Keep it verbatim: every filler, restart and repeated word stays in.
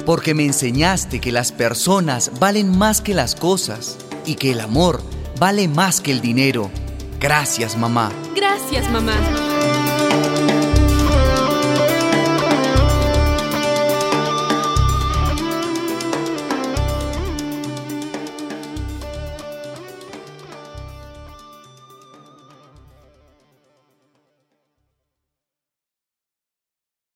porque me enseñaste que las personas valen más que las cosas y que el amor vale más que el dinero. Gracias, mamá. Gracias, mamá.